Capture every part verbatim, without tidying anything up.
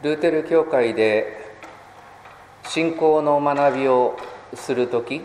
ルーテル教会で信仰の学びをするとき、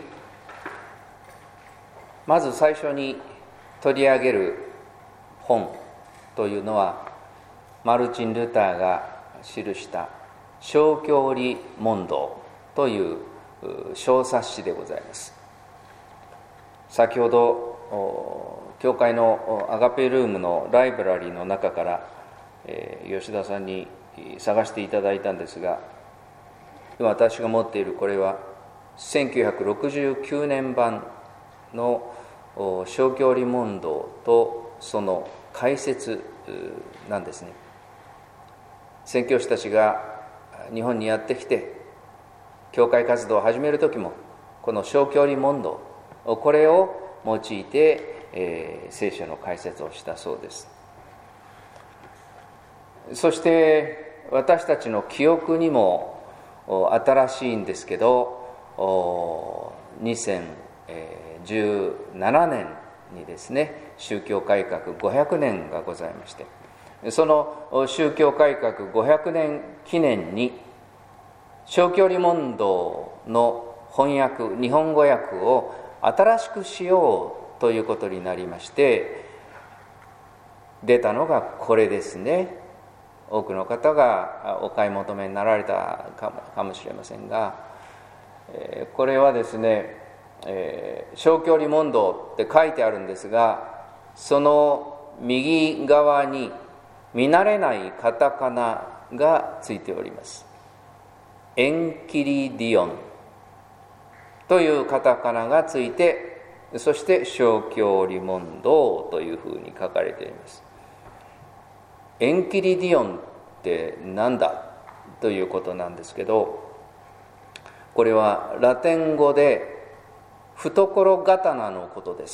まず最初に取り上げる本というのは、マルチン・ルターが記した小教理問答という小冊子でございます。先ほど教会のアガペルームのライブラリーの中から、えー、吉田さんに探していただいたんですが、今私が持っているこれはせんきゅうひゃくろくじゅうきゅうねん版の小教理問答とその解説なんですね。宣教師たちが日本にやってきて教会活動を始める時も、この小教理問答、これを用いて、えー、聖書の解説をしたそうです。そして私たちの記憶にも新しいんですけど、にせんじゅうななねんにですね、宗教改革ごひゃくねんがございまして、その宗教改革ごひゃくねん記念に小教理問答の翻訳、日本語訳を新しくしようということになりまして、出たのがこれですね。多くの方がお買い求めになられたかもしれませんが、これはですね、小教理問答って書いてあるんですが、その右側に見慣れないカタカナがついております。エンキリディオンというカタカナがついて、そして小教理問答というふうに書かれています。エンキリディオンって何だということなんですけど、これはラテン語で懐刀のことです。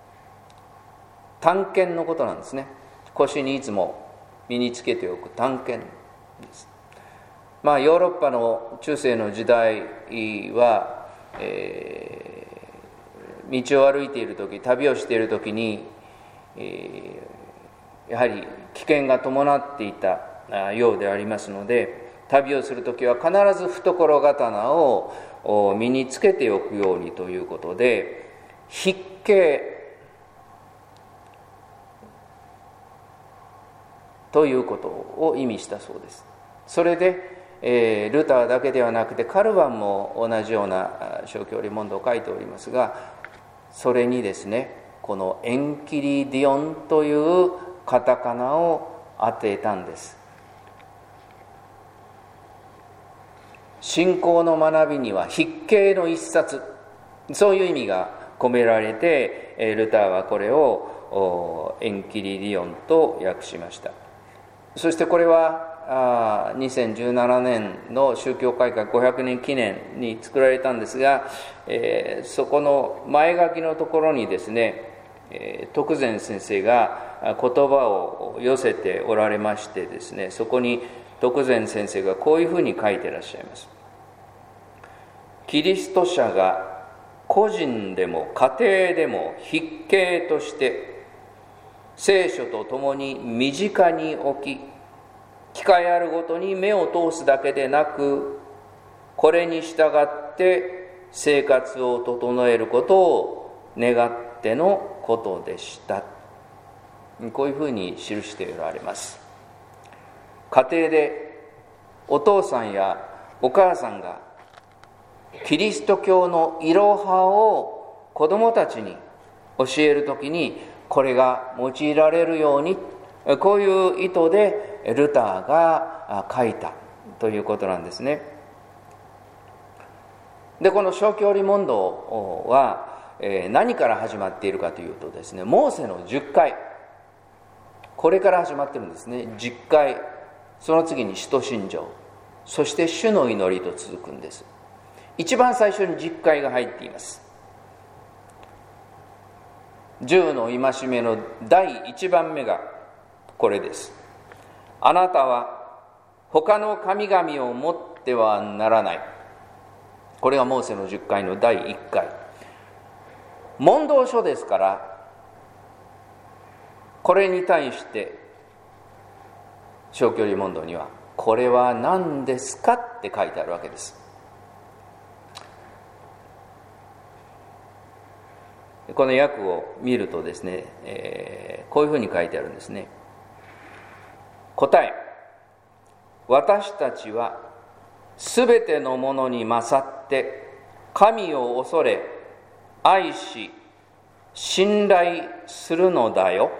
短剣のことなんですね。腰にいつも身につけておく短剣です。まあヨーロッパの中世の時代は、えー、道を歩いている時、旅をしている時に、えー、やはり危険が伴っていたようでありますので、旅をする時は必ず懐刀を身につけておくようにということで、筆形ということを意味したそうです。それで、えー、ルターだけではなくてカルヴァンも同じような小教理問答を書いておりますが、それにですね、このエンキリディオンというカタカナを当てたんです。信仰の学びには筆形の一冊、そういう意味が込められて、ルターはこれをエンキリディオンと訳しました。そしてこれはにせんじゅうななねんの宗教改革ごひゃくねん記念に作られたんですが、えー、そこの前書きのところにですね、えー、徳善先生が言葉を寄せておられましてですね、そこに徳善先生がこういうふうに書いてらっしゃいます。キリスト者が個人でも家庭でも筆形として聖書とともに身近に置き、機会あるごとに目を通すだけでなく、これに従って生活を整えることを願ってのことでした。こういうふうに記しておられます。家庭でお父さんやお母さんがキリスト教のいろはを子供たちに教えるときに、これが用いられるように、こういう意図でルターが書いたということなんですね。で、この小教理問答は何から始まっているかというとですね、モーセのじゅっかい、これから始まってるんですね。じゅっかい、その次に使徒信条、そして主の祈りと続くんです。一番最初にじゅっかいが入っています。十の戒めの第一番目がこれです。あなたは他の神々を持ってはならない。これがモーセのじゅっかいのだいいっかい。問答書ですから、これに対して小教理問答にはこれは何ですかって書いてあるわけです。この訳を見るとですね、えー、こういうふうに書いてあるんですね。答え、私たちはすべてのものに勝って神を恐れ愛し信頼するのだよ。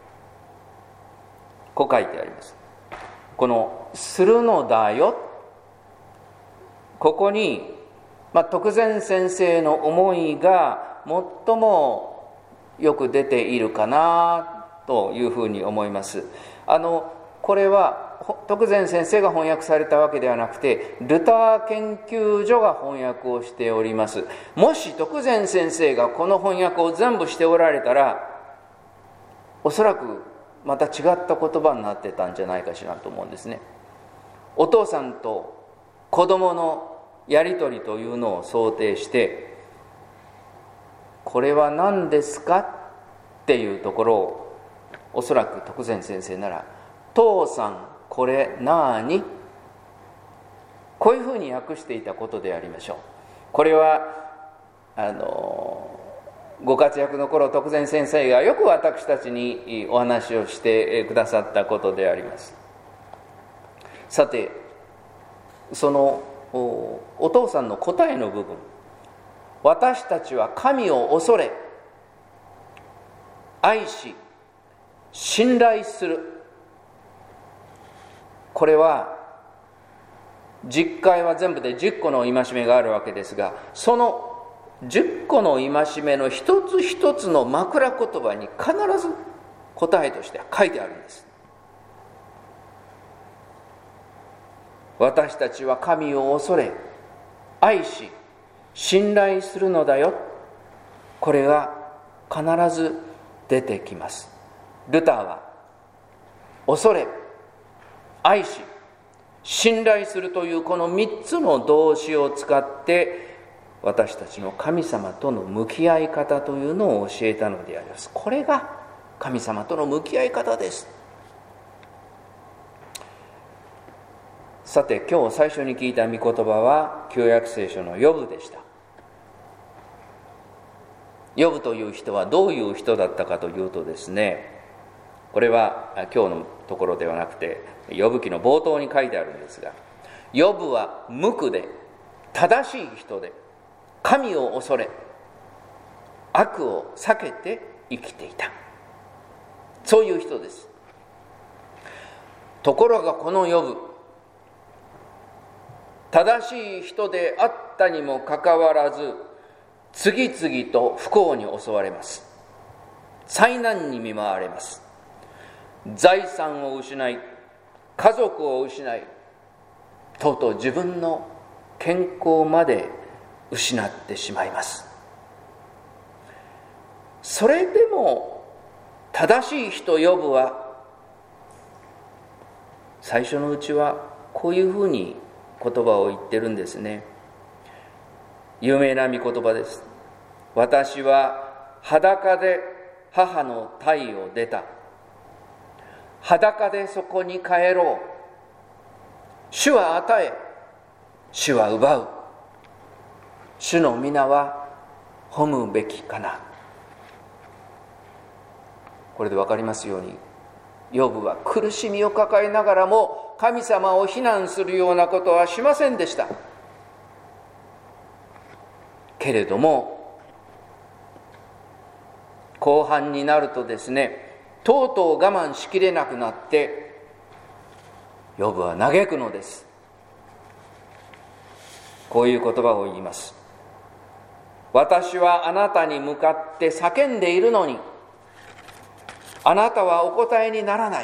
こう書いてあります。このするのだよ、ここに、まあ、徳善先生の思いが最もよく出ているかなというふうに思います。あのこれは徳善先生が翻訳されたわけではなくて、ルター研究所が翻訳をしております。もし徳善先生がこの翻訳を全部しておられたら、おそらくまた違った言葉になってたんじゃないかしらと思うんですね。お父さんと子供のやり取りというのを想定して、これは何ですかっていうところを、おそらく徳善先生なら、父さんこれなーに、こういうふうに訳していたことでありましょう。これはあのご活躍の頃、徳善先生がよく私たちにお話をしてくださったことであります。さて、その お, お父さんの答えの部分、私たちは神を恐れ愛し信頼する、これは十戒は全部で十個の戒めがあるわけですが、その十個の戒めの一つ一つの枕言葉に必ず答えとして書いてあるんです。私たちは神を恐れ愛し信頼するのだよ、これが必ず出てきます。ルターは恐れ愛し信頼するというこの三つの動詞を使って私たちの神様との向き合い方というのを教えたのであります。これが神様との向き合い方です。さて、今日最初に聞いた御言葉は旧約聖書のヨブでした。ヨブという人はどういう人だったかというとですね、これは今日のところではなくてヨブ記の冒頭に書いてあるんですが、ヨブは無垢で正しい人で神を恐れ悪を避けて生きていた、そういう人です。ところがこのヨブ、正しい人であったにもかかわらず次々と不幸に襲われます。災難に見舞われます。財産を失い家族を失い、とうとう自分の健康まで失ってしまいます。それでも正しい人ヨブは最初のうちはこういうふうに言葉を言ってるんですね。有名な御言葉です。私は裸で母の胎を出た、裸でそこに帰ろう、主は与え主は奪う、主の皆は褒むべきかな。これで分かりますように、ヨブは苦しみを抱えながらも神様を非難するようなことはしませんでした。けれども後半になるとですね、とうとう我慢しきれなくなってヨブは嘆くのです。こういう言葉を言います。私はあなたに向かって叫んでいるのにあなたはお答えにならない。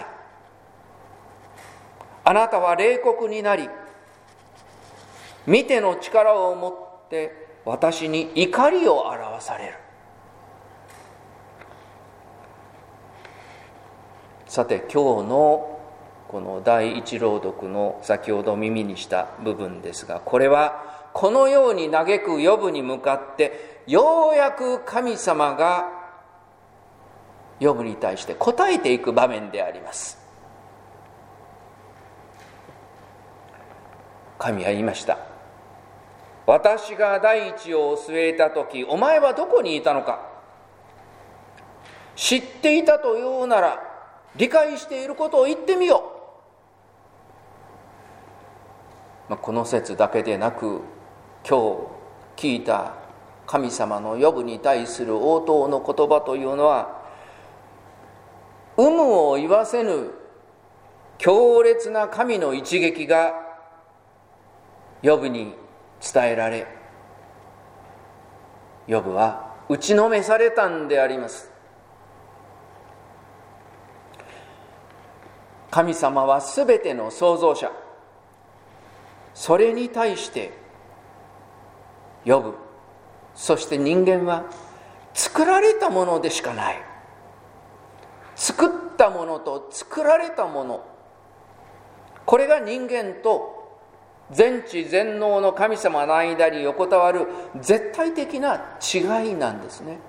あなたは冷酷になり、見ての力を持って私に怒りを表される。さて、今日のこの第一朗読の先ほど耳にした部分ですが、これはこのように嘆くヨブに向かってようやく神様がヨブに対して答えていく場面であります。 神は言いました。私が大地を据えたとき、お前はどこにいたのか。知っていたというなら、理解していることを言ってみよう。まあ、この説だけでなく、今日聞いた神様のヨブに対する応答の言葉というのは、有無を言わせぬ強烈な神の一撃がヨブに伝えられ、ヨブは打ちのめされたんであります。神様はすべての創造者、それに対してヨブ、そして人間は作られたものでしかない。作ったものと作られたもの、これが人間と全知全能の神様の間に横たわる絶対的な違いなんですね。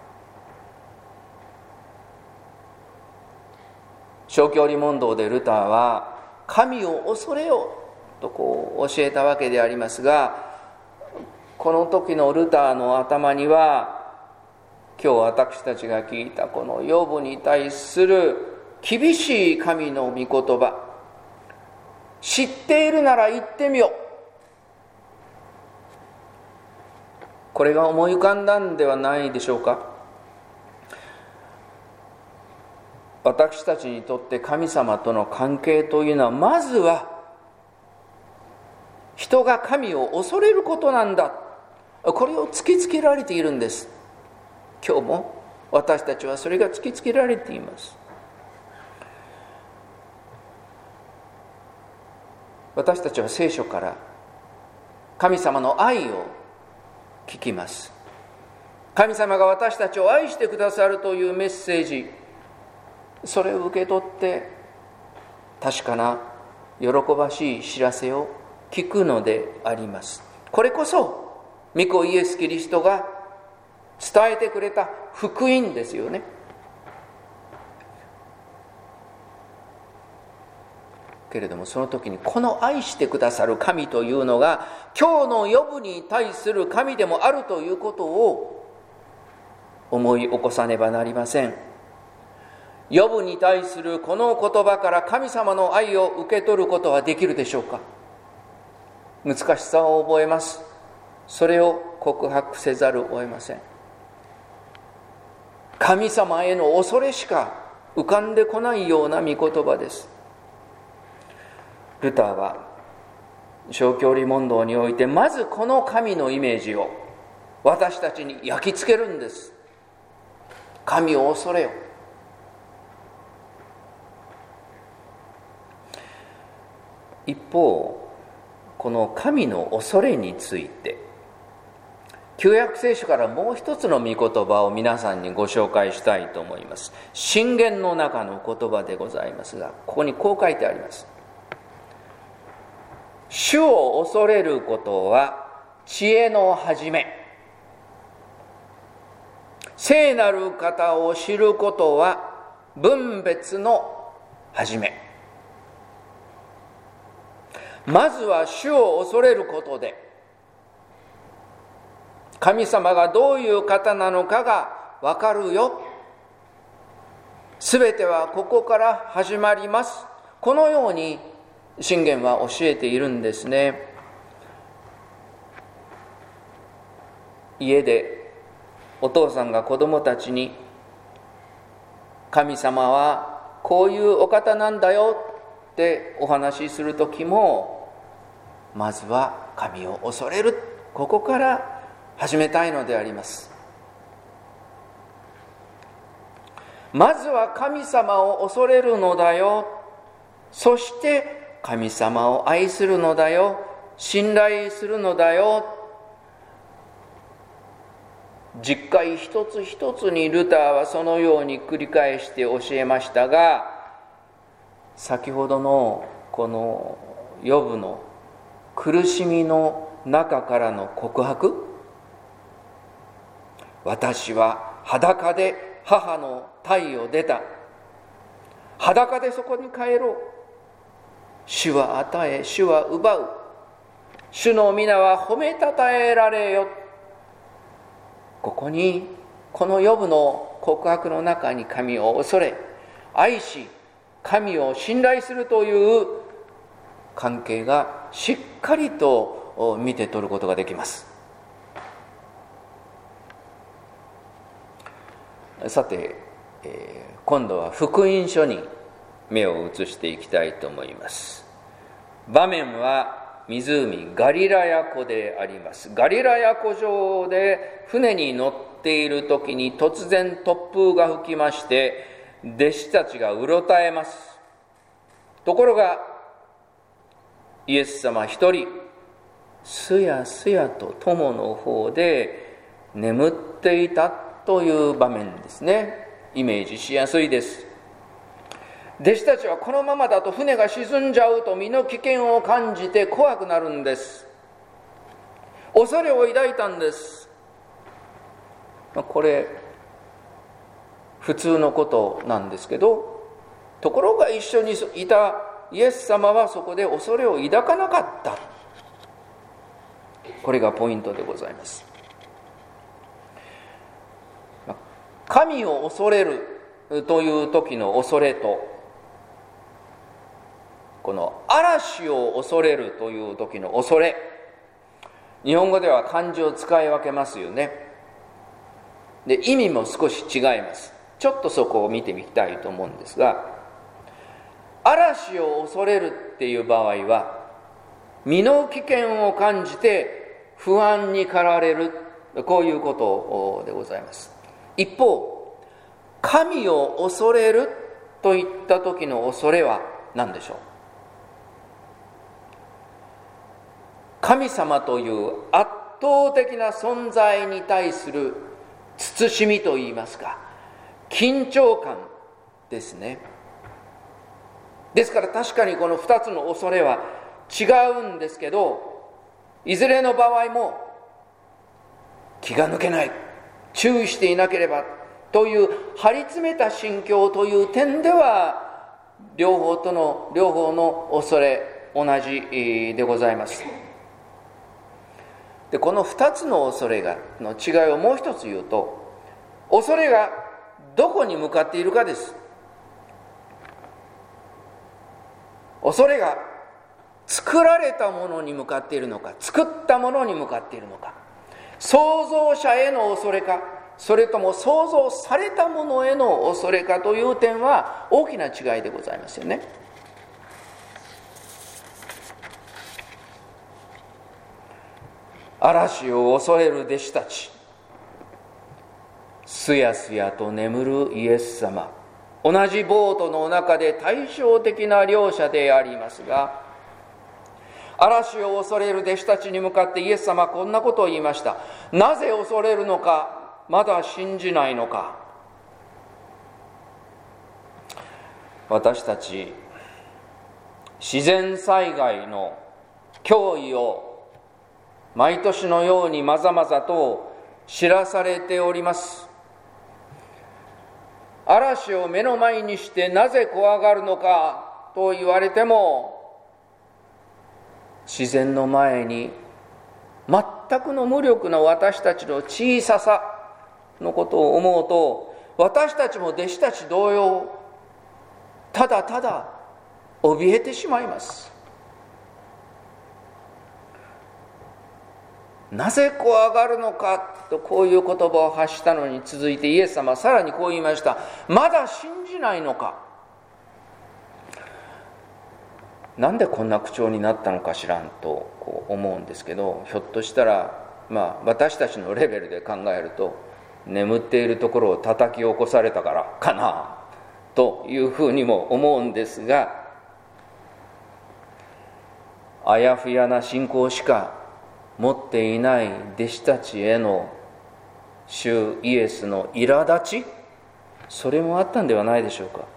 小教理問答でルターは神を恐れよとこう教えたわけでありますが、この時のルターの頭には、今日私たちが聞いたこのヨブに対する厳しい神の御言葉、知っているなら言ってみよ、これが思い浮かんだんではないでしょうか。私たちにとって神様との関係というのは、まずは人が神を恐れることなんだ、これを突きつけられているんです。今日も私たちはそれが突きつけられています。私たちは聖書から神様の愛を聞きます。神様が私たちを愛してくださるというメッセージ、それを受け取って確かな喜ばしい知らせを聞くのであります。これこそ御子イエス・キリストが伝えてくれた福音ですよね。けれどもその時にこの愛してくださる神というのが今日のヨブに対する神でもあるということを思い起こさねばなりません。ヨブに対するこの言葉から神様の愛を受け取ることはできるでしょうか。難しさを覚えます。それを告白せざるを得ません。神様への恐れしか浮かんでこないような御言葉です。ルターは小教理問答においてまずこの神のイメージを私たちに焼き付けるんです。神を恐れよ。一方、この神の恐れについて旧約聖書からもう一つの御言葉を皆さんにご紹介したいと思います。箴言の中の言葉でございますが、ここにこう書いてあります。主を恐れることは知恵の始め、聖なる方を知ることは分別の始め。まずは主を恐れることで神様がどういう方なのかがわかるよ。すべてはここから始まります。このように箴言は教えているんですね。家でお父さんが子供たちに神様はこういうお方なんだよってお話しするときも、まずは神を恐れる、ここから始めたいのであります。まずは神様を恐れるのだよ。そして神様を愛するのだよ。信頼するのだよ。実会一つ一つにルターはそのように繰り返して教えましたが、先ほどのこのヨブの苦しみの中からの告白、私は裸で母の胎を出た。裸でそこに帰ろう。主は与え、主は奪う。 主の皆は褒めたたえられよ。ここにこのヨブの告白の中に神を恐れ愛し神を信頼するという関係がしっかりと見て取ることができます。さて、えー、今度は福音書に目を移していきたいと思います。場面は湖ガリラヤ湖であります。ガリラヤ湖上で船に乗っている時に突然突風が吹きまして、弟子たちがうろたえます。ところがイエス様一人すやすやと友の方で眠っていたという場面ですね。イメージしやすいです。弟子たちはこのままだと船が沈んじゃうと身の危険を感じて怖くなるんです。恐れを抱いたんです。これ普通のことなんですけど、ところが一緒にいたイエス様はそこで恐れを抱かなかった。これがポイントでございます。神を恐れるという時の恐れと、この嵐を恐れるという時の恐れ、日本語では漢字を使い分けますよね。で、意味も少し違います。ちょっとそこを見てみたいと思うんですが、嵐を恐れるっていう場合は身の危険を感じて不安に駆られる、こういうことでございます。一方、神を恐れるといった時の恐れは何でしょう。神様という圧倒的な存在に対する慎みといいますか、緊張感ですね。ですから確かにこのふたつの恐れは違うんですけど、いずれの場合も気が抜けない、注意していなければという張り詰めた心境という点では両方との両方の恐れ同じでございます。で、このふたつの恐れがの違いをもう一つ言うと、恐れがどこに向かっているかです。恐れが作られたものに向かっているのか、作ったものに向かっているのか、創造者への恐れか、それとも創造されたものへの恐れかという点は大きな違いでございますよね。嵐を恐れる弟子たち、すやすやと眠るイエス様、同じボートの中で対照的な両者でありますが、嵐を恐れる弟子たちに向かってイエス様はこんなことを言いました。なぜ恐れるのか、まだ信じないのか。私たち自然災害の脅威を毎年のようにまざまざと知らされております。嵐を目の前にしてなぜ怖がるのかと言われても、自然の前に全くの無力な私たちの小ささのことを思うと、私たちも弟子たち同様、ただただ怯えてしまいます。なぜ怖がるのかとこういう言葉を発したのに続いてイエス様はさらにこう言いました。まだ信じないのか。なんでこんな口調になったのかしらんとこう思うんですけど、ひょっとしたらまあ私たちのレベルで考えると、眠っているところを叩き起こされたからかなというふうにも思うんですが、あやふやな信仰しか持っていない弟子たちへの主イエスの苛立ち、それもあったんではないでしょうか。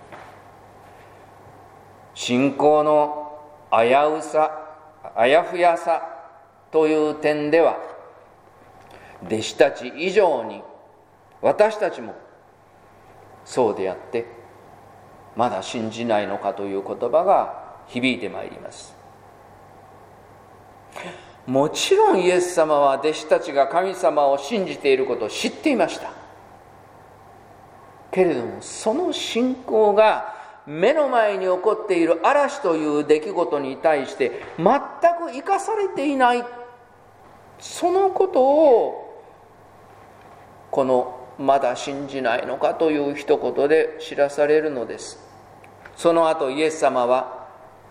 信仰の危うさ、あやふやさという点では、弟子たち以上に私たちもそうであって、まだ信じないのかという言葉が響いてまいります。 もちろんイエス様は弟子たちが神様を信じていることを知っていました。けれどもその信仰が目の前に起こっている嵐という出来事に対して全く生かされていない、そのことをこのまだ信じないのかという一言で知らされるのです。その後イエス様は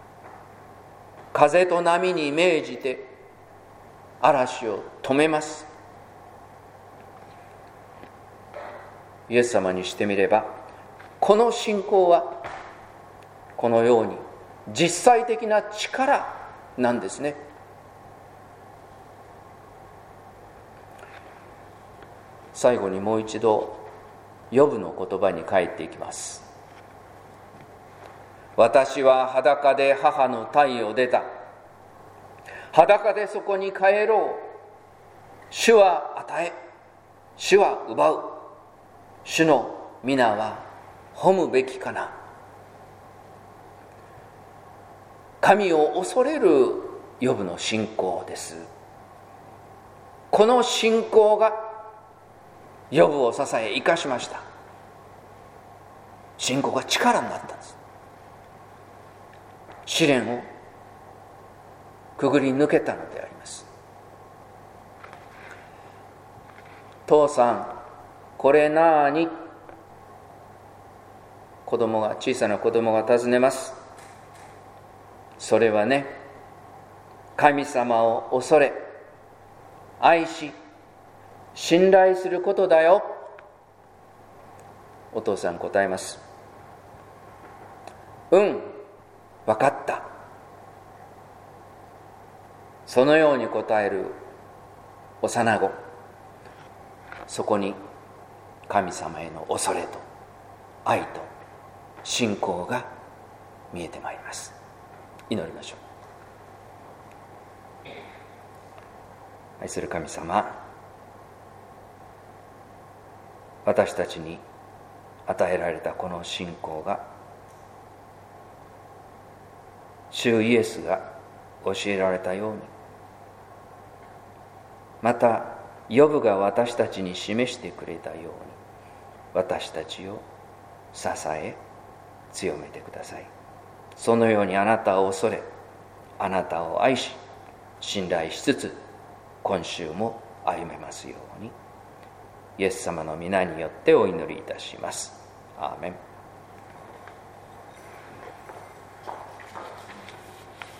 風と波に命じて嵐を止めます。イエス様にしてみればこの信仰はこのように実際的な力なんですね。最後にもう一度ヨブの言葉に帰っていきます。私は裸で母の胎を出た。裸でそこに帰ろう。主は与え、主は奪う。主の皆は褒むべきかな。神を恐れるヨブの信仰です。この信仰がヨブを支え生かしました。信仰が力になったんです。試練をくぐり抜けたのであります。父さん、これなーに？子供が、小さな子供が尋ねます。それはね、神様を恐れ、愛し、信頼することだよ。お父さん答えます。うん、わかった。そのように答える幼子、そこに神様への恐れと愛と信仰が見えてまいります。祈りましょう。愛する神様、私たちに与えられたこの信仰が、主イエスが教えられたように、またヨブが私たちに示してくれたように、私たちを支え強めてください。そのようにあなたを恐れ、あなたを愛し、信頼しつつ今週も歩めますように、イエス様の皆によってお祈りいたします。アーメン。